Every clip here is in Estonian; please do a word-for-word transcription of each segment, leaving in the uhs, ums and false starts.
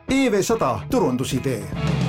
E V sada turundusidee.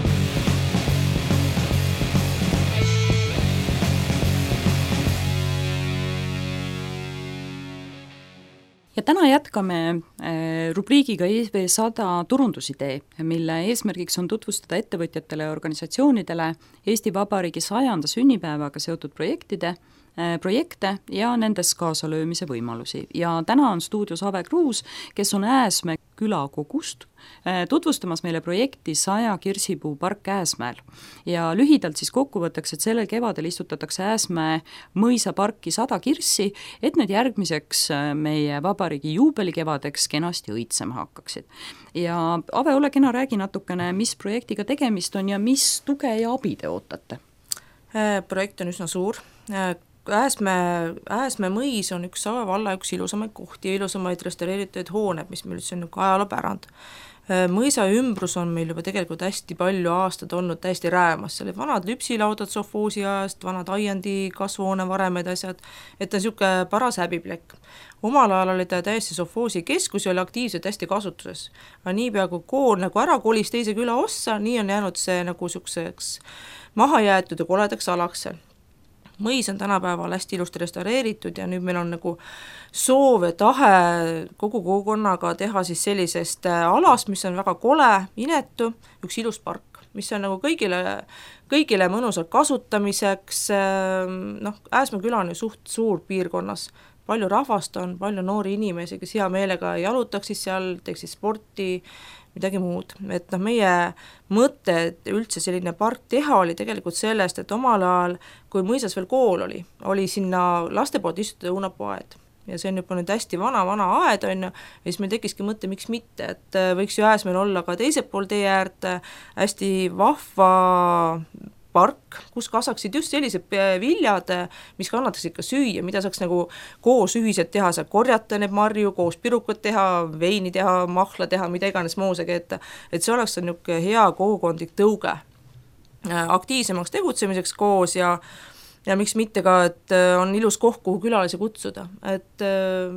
Ja täna jätkame rubriigiga E V sada turundusidee, mille eesmärgiks on tutvustada ettevõtjatele ja organisatsioonidele Eesti Vabariigi sajanda sünnipäevaga seotud projektide, projekte ja nendes kaasalöömise võimalusi. Ja täna on stuudios Ave Kruus, kes on Ääsmäe külakogust, tutvustamas meile projekti Saja kirsipuu park Ääsmäel. Ja lühidalt siis kokkuvõtteks, et sellel kevadel istutatakse Ääsmäe mõisaparki sada kirssi, et need järgmiseks meie vabariigi juubelikevadeks kenasti õitsema hakkaksid. Ja Ave, ole kena, räägi natukene, mis projektiga tegemist on ja mis tuge ja abi te ootate? Projekt on üsna suur. Ääsmäe, Ääsmäe mõis on üks Saue valla üks ilusamaid kohti ja ilusamaid restaureeritud hooned, mis meil üldse on nagu ajaloopärand. Mõisa ümbrus on meil juba tegelikult hästi palju aastad olnud täiesti räämas, seal olid vanad lüpsilaudad sovhoosi ajast, vanad aiandi kasvuhoone varemed asjad, et on niisugune paras häbiplekk. Omal ajal oli ta täiesti sovhoosi keskus ja oli aktiivselt hästi kasutuses. Aga nii peaaegu kool nagu ära kolis teise küla ossa, nii on jäänud see nagu niisuguseks maha jäetud ja koledaks alaks seal. Mõis on tänapäeval hästi ilusti restaureeritud ja nüüd meil on nagu soov ja tahe kogu kogukonnaga teha siis sellisest alast, mis on väga kole, inetu, üks ilus park, mis on nagu kõigile, kõigile mõnusalt kasutamiseks. Noh, Ääsmäe küla on ju suht suur piirkonnas, palju rahvast on, palju noori inimesi, kes hea meelega jalutaksid seal, teeksid sporti, midagi muud. Et noh, meie mõte, et üldse selline park teha oli tegelikult sellest, et omal ajal, kui mõisas veel kool oli, oli sinna laste poolt istutada õunapuaed. Ja see on juba nüüd hästi vana, vana aed on ja siis meil tekiski mõte, miks mitte, et võiks ju Ääsmäel olla ka teise pool tee äärt hästi vahva park, kus kasvaksid just sellised viljad, mis kannataksid ka süüa, mida saaks nagu koos ühiselt teha, saab korjata need marju, koos pirukad teha, veini teha, mahla teha, mida iganes moosega ette, et see oleks niisugune hea kogukondlik tõuge aktiivsemaks tegutsemiseks koos ja, ja miks mitte ka, et on ilus koht, kuhu külalisi kutsuda, et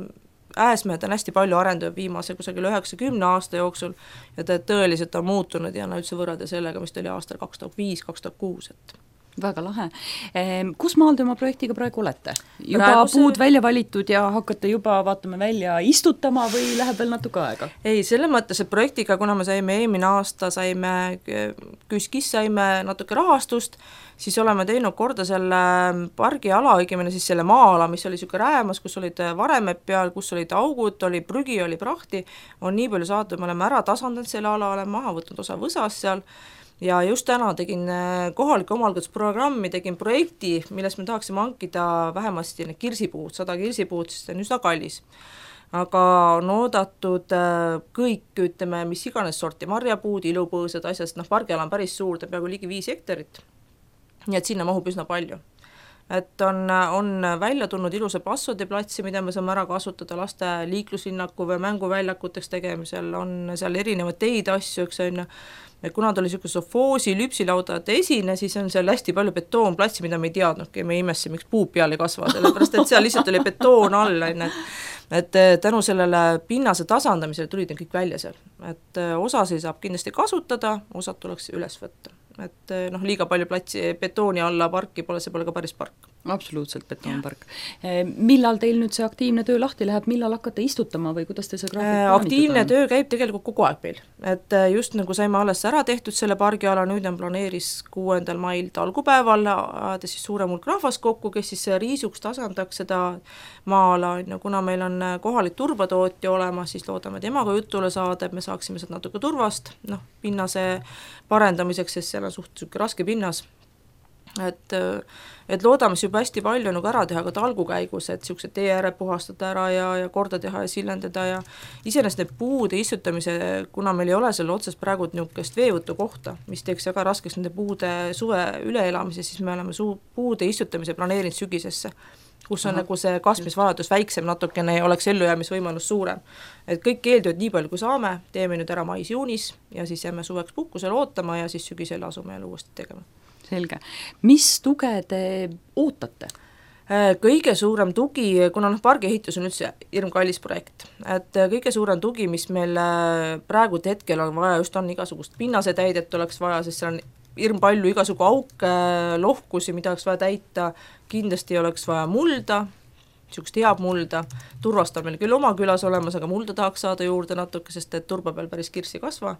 Ääsmäed on hästi palju arendatud viimase kusagil üheksakümne aasta jooksul ja ta tõeliselt on muutunud ja no üldse võrrelda sellega, mis ta oli aastal kaks tuhat viis kaks tuhat kuus. Et väga lahe. Kus maal te oma projektiga praegu olete? Juba Praeguse... puud välja valitud ja hakkate juba vaatame välja istutama või läheb veel natuke aega? Ei, selle mõttes, et projektiga, kuna me saime eelmine aasta, saime KÜSKis, saime natuke rahastust, siis oleme teinud korda selle pargi ala, õigemini siis selle maa-ala, mis oli niisugune räämas, kus olid varemed peal, kus olid augud, oli prügi, oli prahti, on nii palju saadud, me oleme ära tasandanud selle ala, oleme maha võtnud osa võsas seal ja just täna tegin kohaliku omalgatusprogrammi, tegin projekti, millest me tahaksime hankida vähemasti kirsipuud, sada kirsipuud, sest see on üsna kallis. Aga on oodatud kõik, ütleme, mis iganes sorti marjapuud, ilupõõsad, asjast, noh, pargiala on päris suur, ta peaaegu ligi viis hektarit. Nii et sinna mahub üsna palju. Et on, on välja tulnud ilusa passode platsi, mida me saame ära kasutada laste liikluslinnaku või mänguväljakuteks tegemisel, on seal erinevad teid asju, eks on, et kuna ta oli niisugune sovhoosi lüpsilaudade esine, siis on seal hästi palju betoonplatsi, mida me ei teadnudki, me imesse, miks puud peal ei kasva, sellepärast et seal lihtsalt oli betoon all, et tänu sellele pinnase tasandamisele tulid need kõik välja seal, et osasid saab kindlasti kasutada, osad tuleks üles võtta. Et noh, liiga palju platsi betooni alla parki pole, see pole ka päris park. Absoluutselt betoonpark. Millal teil nüüd see aktiivne töö lahti läheb, millal hakkate istutama või kuidas te see graafik aktiivne töö käib tegelikult kogu aeg meil, et just nagu saime alles ära tehtud selle pargiala, nüüd on planeeris kuuendal mail talgupäeval siis suurem hulk rahvast kokku, kes siis riisuks tasandaks seda maa-ala, kuna meil on kohalik turbatootja olemas, siis loodame temaga jutule saada, et me saaksime seda natuke turvast, noh, pinnase parendamiseks, sest seal on suht raske pinnas. Et, et loodame juba hästi palju nagu ära teha ka talgu käigus, et niisugused tee ääre puhastada ära ja, ja korda teha ja sillendada ja iseenesest need puude istutamise, kuna meil ei ole seal otsest praegu niisugust veevõtu kohta, mis teeks väga raskeks nende puude suve üleelamise, siis me oleme suu, puude istutamise planeerinud sügisesse, kus on Aha. nagu see kasmisvajadus väiksem natukene ja oleks ellujäämisvõimalus suurem. Et kõik eeltööd nii palju kui saame, teeme nüüd ära mais-juunis ja siis jääme suveks puhkusele ootama ja siis sügisel asume jälle uuesti tegema. Selge. Mis tuge te ootate? Kõige suurem tugi, kuna noh, pargi ehitus on üldse hirmkallis projekt, et kõige suurem tugi, mis meil praegu hetkel on vaja, just on igasugust pinnasetäidet oleks vaja, sest seal on hirm palju igasugu auke, lohkusi, mida oleks vaja täita, kindlasti oleks vaja mulda, niisugust heab mulda, turvast on meil küll oma külas olemas, aga mulda tahaks saada juurde natuke, sest et turba peal päris kirsi ei kasva,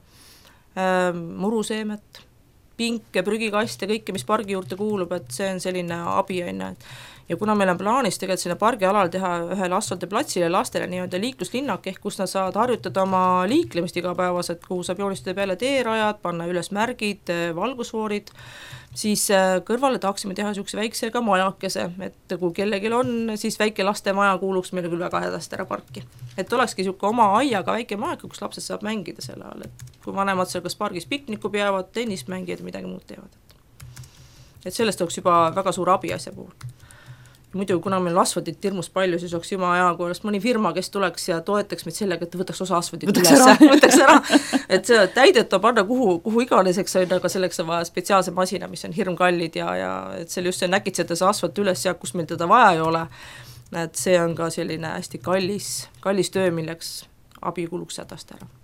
muruseemet, pinke, prügikaste, kõike, mis pargi juurde kuulub, et see on selline abi, on, ja kuna meil on plaanis tegelikult sinna pargialal teha ühele asfaldiplatsile lastele nii-öelda liikluslinnak, ehk kus nad saavad harjutada oma liiklemist igapäevaselt, kuhu saab joonistada peale teerajad, panna üles märgid, valgusfoorid, siis kõrvale tahaksime teha niisuguse väikse ka majakese, et kui kellelgi on, siis väike lastemaja kuuluks meile küll väga hädasti ära parki. Et olekski niisugune oma aiaga väike majaka, kus lapsed saab mängida selle all, et kui vanemad seal kas pargis pikniku peavad, tennist mängijad ja midagi muud teevad. Et sellest oleks juba väga suur abi asja puhul. Muidu, kuna meil asfaldit hirmus palju, siis oleks juma hea, kui oleks mõni firma, kes tuleks ja toetaks meid sellega, et võtaks osa asfaldit võtaks üles, ära. võtaks ära, et see täidet on panna kuhu, kuhu iganeseks, aga selleks on vaja spetsiaalse masina, mis on hirmkallid ja, ja et seal just see näkitseda see asfalt üles ja kus meil teda vaja ei ole, et see on ka selline hästi kallis, kallis töö, milleks abi kuluks hädast ära.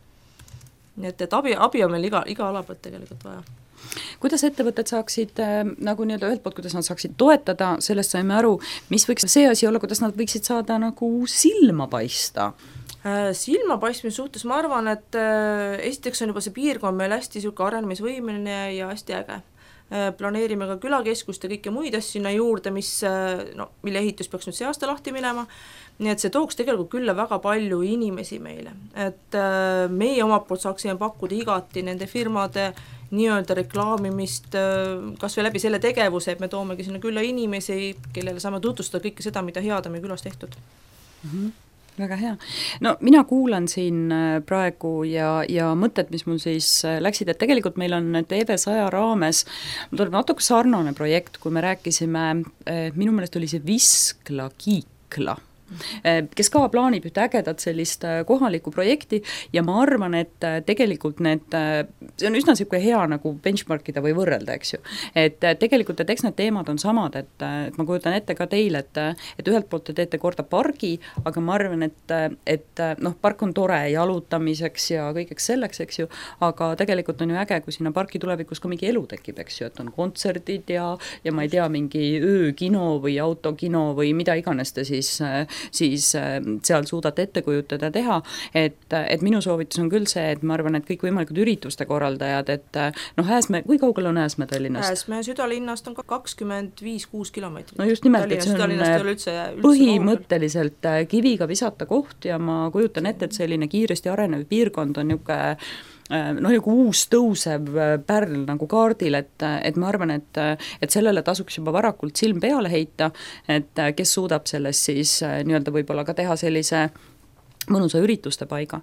Nii et, et abi, abi on meil iga, iga ala pealt tegelikult vaja. Kuidas ettevõtted saaksid äh, nagu nii-öelda ühelt poolt, kuidas nad saaksid toetada, sellest saime aru, mis võiks see asi olla, kuidas nad võiksid saada nagu silma paista? Äh, silma paistmise suhtes ma arvan, et äh, esiteks on juba see piirkond meil hästi siuke arenemisvõimeline ja hästi äge. Äh, planeerime ka külakeskust ja kõike muid asju sinna juurde, mis, äh, no, mille ehitus peaks nüüd see aasta lahti minema. Nii et see tooks tegelikult külla väga palju inimesi meile, et äh, meie omalt poolt saaksime pakkuda igati nende firmade nii-öelda reklaamimist, kas või läbi selle tegevuse, et me toomegi sinna külla inimesi, kellele saame tutvustada kõike seda, mida head on meie külas tehtud. Mm-hmm. Väga hea. No mina kuulan siin praegu ja, ja mõtted, mis mul siis läksid, et tegelikult meil on E V saja raames, mul tuleb natuke sarnane projekt, kui me rääkisime, minu meelest oli see Viskla Kiikla, kes ka plaanib üht ägedat sellist kohalikku projekti ja ma arvan, et tegelikult need, see on üsna niisugune hea nagu benchmarkida või võrrelda, eks ju. Et tegelikult, et eks need teemad on samad, et, et ma kujutan ette ka teile, et, et ühelt poolt te teete korda pargi, aga ma arvan, et, et noh, park on tore jalutamiseks ja kõigeks selleks, eks ju, aga tegelikult on ju äge, kui sinna parki tulevikus ka mingi elu tekib, eks ju, et on kontserdid ja, ja ma ei tea, mingi öökino või autokino või mida iganes te siis siis seal suudate ette kujutada teha, et, et minu soovitus on küll see, et ma arvan, et kõik võimalikud ürituste korraldajad, et noh, Ääsmäe, kui kaugel on Ääsmäe Tallinnast? Ääsmäe südalinnast on kakskümmend viis kuus kilomeetrit. No just nimelt, et see on üldse, üldse põhimõtteliselt kaugel. Kiviga visata koht ja ma kujutan ette, et selline kiiresti arenev piirkond on niisugune noh, nagu uus tõusev pärl nagu kaardil, et, et ma arvan, et, et sellele tasuks juba varakult silm peale heita, et kes suudab sellest siis nii-öelda võib-olla ka teha sellise mõnusa ürituste paiga.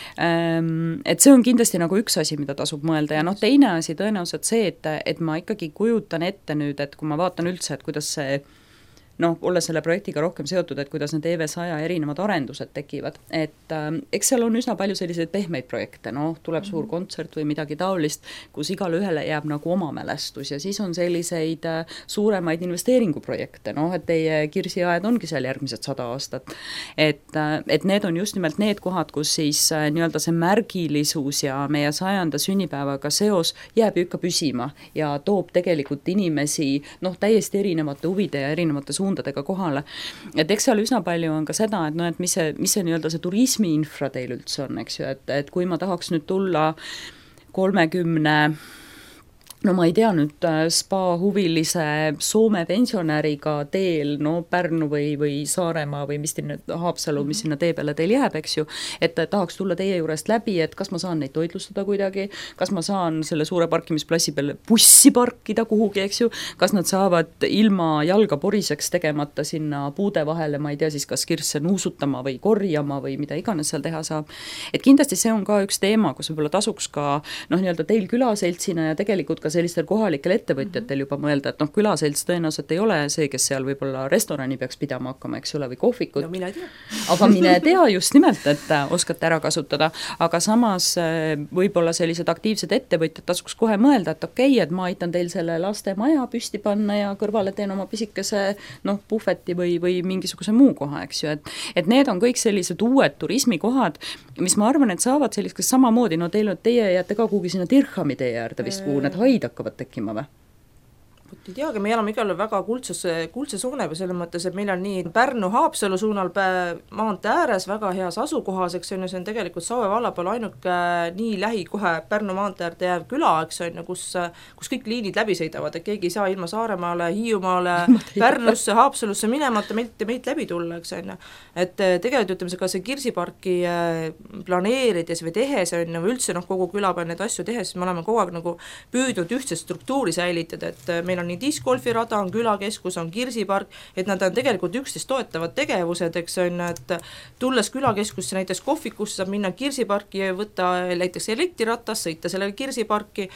Et see on kindlasti nagu üks asi, mida tasub mõelda ja noh, teine asi tõenäoliselt see, et, et ma ikkagi kujutan ette nüüd, et kui ma vaatan üldse, et kuidas see noh, olles selle projektiga rohkem seotud, et kuidas need E V saja erinevad arendused tekivad, et äh, eks seal on üsna palju selliseid pehmeid projekte, noh, tuleb suur kontsert või midagi taolist, kus igale ühele jääb nagu oma mälestus ja siis on selliseid äh, suuremaid investeeringuprojekte, noh, et teie kirsiaed ongi seal järgmised sada aastat, et, äh, et need on just nimelt need kohad, kus siis äh, nii-öelda see märgilisus ja meie sajanda sünnipäevaga seos jääb ju ikka püsima ja toob tegelikult inimesi, noh, täiesti erinevate huvide ja erinevate suundadega suundadega kohale. Et eks seal üsna palju on ka seda, et, no, et mis see, mis see nii-öelda see turismiinfra teil üldse on, eks ju, et, et kui ma tahaks nüüd tulla kolmekümne no ma ei tea nüüd spa huvilise Soome pensionäriga teel, no Pärnu või, või Saaremaa või mis teil nüüd Haapsalu, mis sinna tee peale teil jääb, eks ju, et tahaks tulla teie juurest läbi, et kas ma saan neid toitlustada kuidagi, kas ma saan selle suure parkimisplassi peale bussi parkida kuhugi, eks ju, kas nad saavad ilma jalga poriseks tegemata sinna puude vahele, ma ei tea siis kas kirsse nuusutama või korjama või mida iganes seal teha saab. Et kindlasti see on ka üks teema, kus võib-olla tasuks ka noh, nii-öelda teil külaseltsina ja tegelikult ka sellistel kohalikel ettevõtjatel juba mõelda, et noh, külaselts tõenäoliselt ei ole see, kes seal võib-olla restorani peaks pidama hakkama, eks ole, või kohvikut. No mine tea. aga mine tea just nimelt, et oskate ära kasutada, aga samas võib-olla sellised aktiivsed ettevõtjad tasuks kohe mõelda, et okei okay,, et ma aitan teil selle lastemaja püsti panna ja kõrvale teen oma pisikese noh, puhveti või, või mingisuguse muu koha, eks ju, et et need on kõik sellised uued turismikohad, mis ma arvan, et saavad selliseks samamoodi, no teil, teie jääte ka kuhugi sinna Dirhami tee äärde vist, kuhu need haid hakkavad tekkima või? ei teagi, me elame igal väga kuldses, kuldse suune või selles mõttes, et meil on nii Pärnu-Haapsalu suunal maantee ääres väga heas asukohas, eks on ju, see on tegelikult Saue valla peal ainuke nii lähi kohe Pärnu maantee äärde jääv küla, eks on ju, kus, kus kõik liinid läbi sõidavad, et keegi ei saa ilma Saaremaale, Hiiumaale, Pärnusse, Haapsalusse minemata meilt, meilt läbi tulla, eks on ju. Et tegelikult ütleme, ka see Kirsiparki planeerides või tehes on ju, või üldse noh, kogu küla peal neid asju tehes, me oleme kogu aeg nagu püüdnud ühtset struktuuri säilitada, et meil on nii discgolfirada, on külakeskus, on Kirsipark, et nad on tegelikult üksteist toetavad tegevused, eks on, et tulles külakeskusse näiteks kohvikusse saab minna Kirsiparki ja võtta näiteks elektrirattas, sõita sellele Kirsiparki,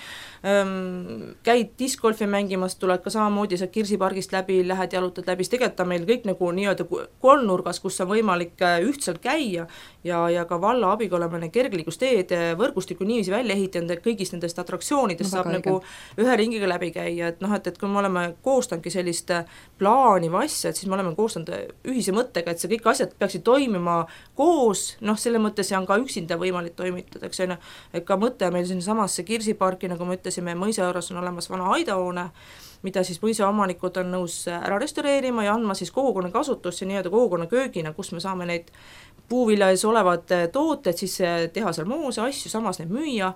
ähm, käid discgolfi mängimas, tuled ka samamoodi saad Kirsipargist läbi, lähed jalutad läbi, siis tegelikult on meil kõik nagu nii-öelda kolmnurgas, kus on võimalik ühtselt käia ja, ja ka valla abiga oleme need kergliikusteed võrgustiku niiviisi välja ehitanud, et kõigist nendest atraktsioonidest no, saab nagu ühe ringiga läbi käia, et noh, et, et kui me oleme koostanudki sellist plaani või asja, et siis me oleme koostanud ühise mõttega, et see kõik asjad peaksid toimima koos, noh, selle mõttes ja on ka üksinda võimalik toimitada, eks on, et ka mõte meil siin samasse Kirsiparki, nagu me ütlesime, mõisa juures on olemas vana aidahoone, mida siis mõisa omanikud on nõus ära restaureerima ja andma siis kogukonna kasutusse nii-öelda kogukonna köögina, kus me saame neid puuviljas olevad tooted siis teha seal moose, asju, samas neid müüa,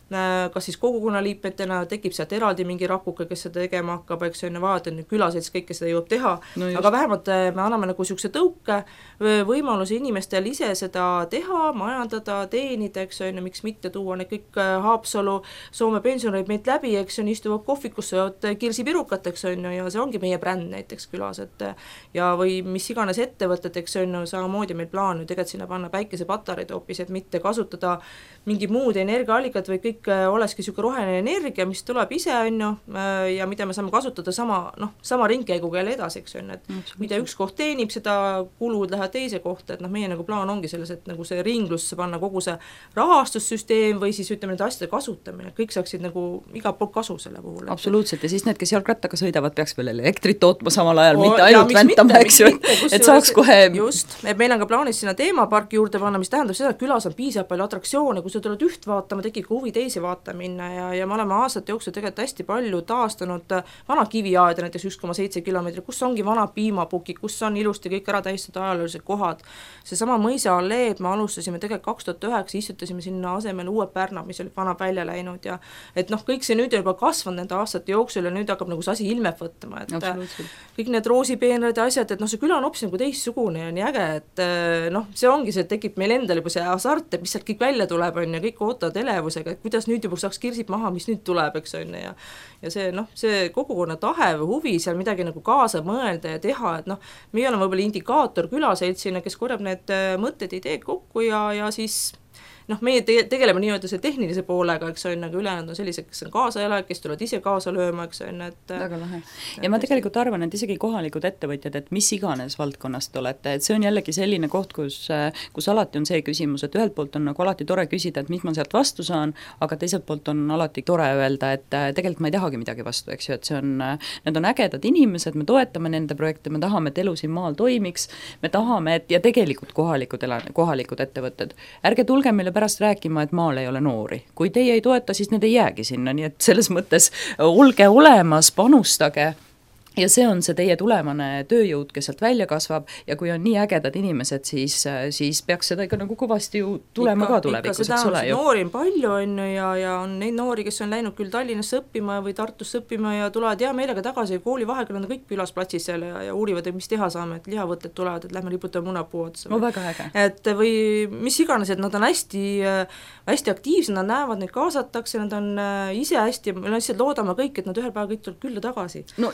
kas siis kogukonnaliipmetena tekib sealt eraldi mingi rakuke, kes seda tegema hakkab, eks on vaadata, et külaselts kõike seda jõuab teha, no aga vähemalt me anname nagu niisuguse tõuke, võimaluse inimestel ise seda teha, majandada, teenida, eks on, miks mitte tuua need kõik Haapsalu, Soome pensionärid meilt läbi, eks on, istuvad kohvikusse, jood kirsipirukat, eks on, ja see ongi meie bränd näiteks külas, et ja või mis iganes ettevõtted, eks on, samamoodi meil plaan ju tegelikult sinna panna päikesepatareid hoopis, et mitte kasutada mingi muud energiaallikat või kõik olekski niisugune roheline energia, mis tuleb ise, on ju, ja mida me saame kasutada sama, noh, sama ringkäiguga jälle edasi, eks on, et mm, mida üks koht teenib, seda kulud lähevad teise kohta, et noh, meie nagu plaan ongi selles, et nagu see ringlusse panna kogu see rahastussüsteem või siis ütleme, nende asjade kasutamine, kõik saaksid nagu igalt poolt kasu selle puhul. Absoluutselt, ja siis need, kes jalgrattaga sõidavad, peaks veel elektrit tootma samal ajal, o, mitte ainult väntama, eks ju, et saaks kohe just, et meil on ka plaanis sinna teemaparki juurde panna, mis tähendab seda, et külas on piisavalt palju atraktsioone, kui sa tuled üht vaatama, tekib ka huvi teisi vaata minna ja, ja me oleme aastate jooksul tegelikult hästi palju taastanud vana kiviaeda, näiteks üks koma seitse kilomeetrit, kus ongi vana piimapukid, kus on ilusti kõik ära tähistatud ajaloolised kohad. Seesama mõisa alleed me alustasime tegelikult kaks tuhat üheksa, istutasime sinna asemele uued pärnad, mis olid vana välja läinud ja et noh, kõik see nüüd juba kasvanud nende aastate jooksul ja nüüd hakkab nagu see asi ilmet võtma, et kõik need roosipeenrad ja asjad, et noh, see küla on hoopis nagu teistsugune ja nii äge, et noh, see ongi see, et tekib meil endal juba see hasart, et mis sealt kõik välja tuleb on ja kõik ootavad elevusega, et kuidas nüüd juba saaks kirsib maha, mis nüüd tuleb, eks on ja ja see noh, see kogukonna tahe või huvi seal midagi nagu kaasa mõelda ja teha, et noh, meie oleme võib-olla indikaator külaseltsina, kes korjab need mõtted, ideed kokku ja, ja siis noh, meie te- tegeleme nii-öelda see tehnilise poolega, eks on, nagu ülejäänud on sellised, kes on kaasaelajad, kes tulevad ise kaasa lööma, eks on, et väga lahe. Ja ma tegelikult arvan, et isegi kohalikud ettevõtjad, et mis iganes valdkonnast olete, et see on jällegi selline koht, kus, kus alati on see küsimus, et ühelt poolt on nagu alati tore küsida, et mis ma sealt vastu saan, aga teiselt poolt on alati tore öelda, et tegelikult ma ei tahagi midagi vastu, eks ju, et see on, need on ägedad inimesed, me toetame nende projekte, me tahame, et elu siin maal toimiks, me tahame, et ja tegelikult kohalikud, elan, kohalikud ettevõtted, ärge tulge meile pärast rääkima, et maal ei ole noori. Kui teie ei toeta, siis need ei jäägi sinna, nii et selles mõttes olge olemas, panustage ja see on see teie tulevane tööjõud, kes sealt välja kasvab ja kui on nii ägedad inimesed, siis, siis peaks seda ikka nagu kõvasti ju tulema ikka, ka tulevikus, eks ole ju. Noori on palju on ja, ja on neid noori, kes on läinud küll Tallinnasse õppima või Tartusse õppima ja tulevad hea meelega tagasi ja kooli vahepeal on kõik külas platsis seal ja, ja uurivad, et mis teha saame, et lihavõtted tulevad, et lähme riputame munapuu otsa. No väga äge. Et või mis iganes, et nad on hästi, hästi aktiivsed, nad näevad, neid kaasatakse, nad on ise hästi, me lihtsalt loodame kõik, et nad ühel päeval kõik tuleb külla tagasi. No just nimelt.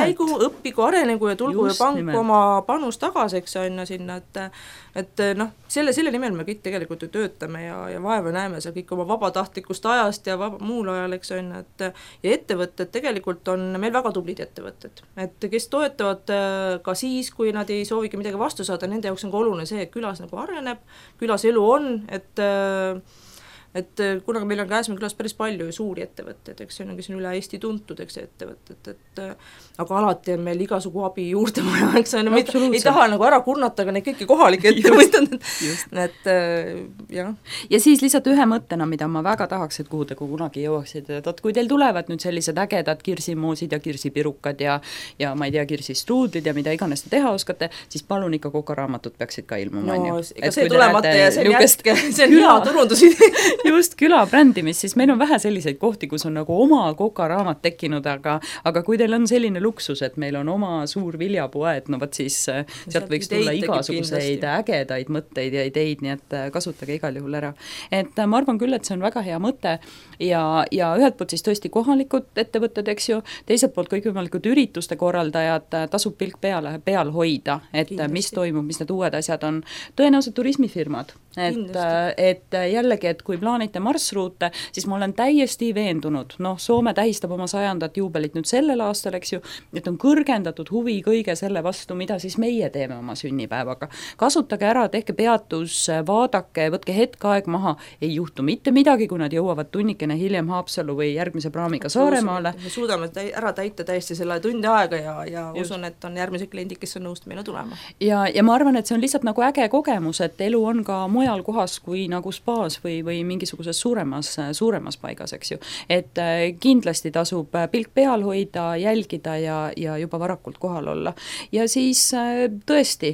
käigu, õppigu, arenegu ja tulgu ja panku oma panus tagasi, eks on ju sinna, et et noh, selle, selle nimel me kõik tegelikult ju töötame ja, ja vaeva näeme seal kõik oma vabatahtlikust ajast ja vaba, muul ajal, eks on ju, et ja ettevõtted tegelikult on meil väga tublid ettevõtted, et kes toetavad ka siis, kui nad ei soovigi midagi vastu saada, nende jaoks on ka oluline see, et külas nagu areneb, külas elu on, et et kuna meil on Käsmäe külas päris palju suuri ettevõtteid, eks see on, kes on üle Eesti tuntud, eks ettevõtted, et aga alati on meil igasugu abi juurde vaja, eks on, me ei taha nagu ära kurnata, aga neid kõiki kohalikke ettevõtted, et jah. Ja siis lihtsalt ühe mõttena, mida ma väga tahaks, et kuhu te kunagi jõuaksid, et kui teil tulevad nüüd sellised ägedad kirsimoosid ja kirsipirukad ja, ja ma ei tea, kirsistruudlid ja mida iganes te teha oskate, siis palun ikka kokaraamatud peaksid ka ilmuma. No, ega see tulemata ja see on jätke, see on hea turundusid. Just küla brändimis, siis meil on vähe selliseid kohti, kus on nagu oma kokaraamat tekkinud, aga, aga kui teil on selline luksus, et meil on oma suur viljapoed, no võt siis sealt võiks tulla igasuguseid ägedaid mõtteid ja ideid, nii et kasutage igal juhul ära. Et ma arvan küll, et see on väga hea mõte ja, ja ühelt poolt siis tõesti kohalikud ettevõtted, eks ju, teiselt poolt kõikvõimalikud ürituste korraldajad tasub pilk peale, peal hoida, et kindlasti. Mis toimub, mis need uued asjad on. Tõenäoliselt turismifirmad, et, et jällegi, et kui plaanite marsruute, siis ma olen täiesti veendunud, noh, Soome tähistab oma sajandat juubelit nüüd sellel aastal, eks ju, et on kõrgendatud huvi kõige selle vastu, mida siis meie teeme oma sünnipäevaga. Kasutage ära, tehke peatus, vaadake, võtke hetk aeg maha, ei juhtu mitte midagi, kui nad jõuavad tunnikene hiljem Haapsalu või järgmise praamiga Saaremaale. Me suudame ära täita täiesti selle tundi aega ja, ja usun, et on järgmised kliendid, kes on nõust meile tulema. Ja, ja ma arvan, et see on lihtsalt nagu äge kogemus, et elu on ka mujal kohas kui nagu spaas või, või mingisuguses suuremas, suuremas paigas, eks ju. Et kindlasti tasub pilk peal hoida, jälgida ja, ja juba varakult kohal olla. Ja siis tõesti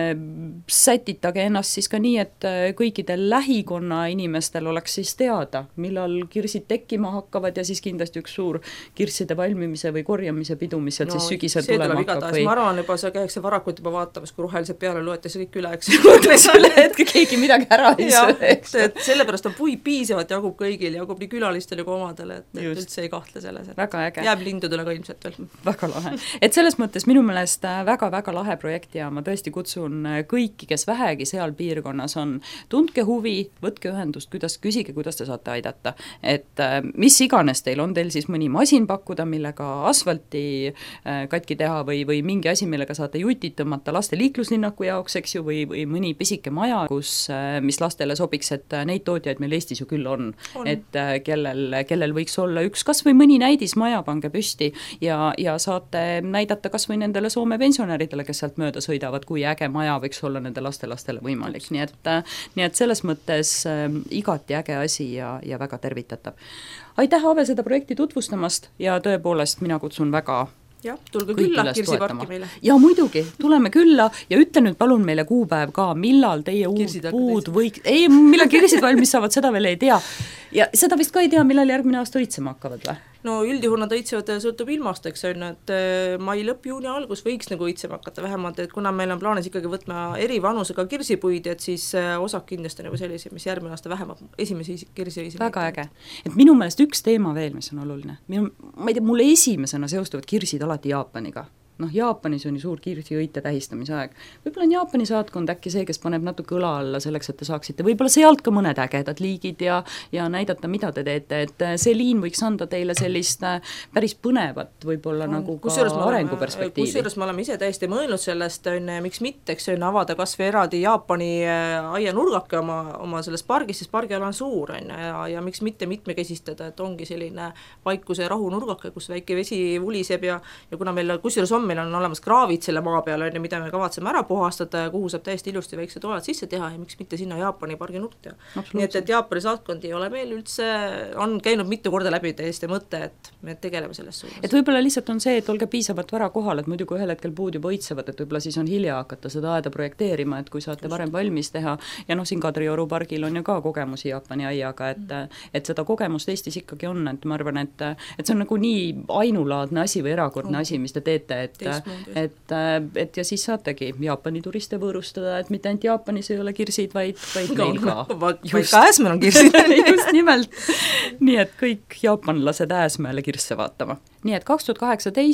sätitage ennast siis ka nii, et kõikidel lähikonna inimestel oleks siis teada, millal kirsid tekkima hakkavad ja siis kindlasti üks suur kirsside valmimise või korjamise pidu, mis sealt no, siis sügisel tulema hakkab. Või... ma arvan, juba see käiks varakult juba vaatamas, kui rohelised peale loetakse kõik üle, eks selle hetke keegi midagi ära ei söö. Et, et sellepärast on puid piisavalt jagub kõigil, jagub nii külalistele kui omadele, et, et üldse ei kahtle selles, et jääb lindudele ka ilmselt veel. Väga lahe. Et selles mõttes minu meelest väga-väga lahe projekt ja ma tõesti kutsun kõiki, kes vähegi seal piirkonnas on, tundke huvi, võtke ühendust, kuidas, küsige, kuidas te saate aidata. Et mis iganes teil on, teil siis mõni masin pakkuda, millega asfalti katki teha või, või mingi asi, millega saate jutit tõmmata laste liikluslinnaku jaoks, eks ju, või, või mõni pisike maja, kus, mis lastele sobiks, et neid tootjaid meil Eestis ju küll on, on., et kellel, kellel võiks olla üks kas või mõni näidismaja, pange püsti ja, ja saate näidata kas või nendele Soome pensionäridele, kes sealt mööda sõidavad, kui äge maja võiks olla nende lastelastele võimalik, nii et, nii et selles mõttes äh, igati äge asi ja, ja väga tervitatav. Aitäh, Ave, seda projekti tutvustamast ja tõepoolest mina kutsun väga jah, tulge külla kirsiparki meile. Ja muidugi, tuleme külla ja ütle nüüd palun meile kuupäev ka, millal teie uud puud võiks, ei, millal kirsid valmis saavad, seda veel ei tea. Ja seda vist ka ei tea, millal järgmine aasta õitsema hakkavad või? No üldjuhul nad õitsevad, sõltub ilmast, eks on, et mai lõpp, juuni algus võiks nagu õitsema hakata vähemalt, et kuna meil on plaanis ikkagi võtma eri vanusega kirsipuid, et siis osak kindlasti nagu sellise, mis järgmine aasta vähemalt esimesi kirsi õisime. Väga äge. Et minu meelest üks teema veel, mis on oluline. Minu, ma ei tea, mulle esimesena seostuvad kirsid alati Jaapaniga. Noh, Jaapanis on ju suur kirsiõite tähistamise aeg. Võib-olla on Jaapani saatkond äkki see, kes paneb natuke õla alla selleks, et te saaksite võib-olla sealt ka mõned ägedad liigid ja, ja näidata, mida te teete, et see liin võiks anda teile sellist päris põnevat võib-olla no, nagu ka arenguperspektiivi. Kusjuures me oleme ise täiesti mõelnud sellest, on, miks mitte, eks on avada kas või eraldi Jaapani aianurgake oma, oma selles pargis, sest pargi ala on suur on, ja, ja miks mitte mitmekesistada, et ongi selline vaikuse rahunurgake, kus väike vesi vuliseb ja, ja kuna meil kusjuures on meil on olemas kraavid selle maa peal, mida me kavatseme ära puhastada ja kuhu saab täiesti ilusti väikse toalad sisse teha ja miks mitte sinna Jaapani pargi nurk teha. Nii et, et Jaapani saatkond ei ole meil üldse, on käinud mitu korda läbi täiesti mõte, et me tegeleme selles suunas. Et võib-olla lihtsalt on see, et olge piisavalt vara kohal, et muidu kui ühel hetkel puud juba õitsevad, et võib-olla siis on hilja hakata seda aeda projekteerima, et kui saate varem valmis teha ja noh, siin Kadrioru pargil on ju ka kogemusi Jaapani aiaga, et, et seda kogemust Eestis ikkagi on, et ma arvan, et, et see on nagu nii ainulaadne asi või erakordne asi, mis te teete, et et, et ja siis saategi Jaapani turiste võõrustada, et mitte ainult Jaapanis ei ole kirsid, vaid, vaid meil ka. Vaid ka Ääsmäel on kirsid. Just nimelt. Nii et kõik jaapanlased Ääsmäele kirsse vaatama. Nii et kaks tuhat kaheksateist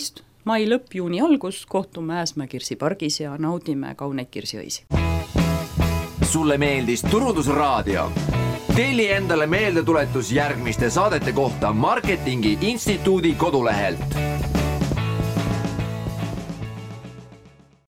mai lõpp, juuni algus kohtume Ääsmäe kirsipargis ja naudime kauneid kirsiõisi. Sulle meeldis Turundusraadio? Telli endale meeldetuletus järgmiste saadete kohta Marketingi Instituudi kodulehelt.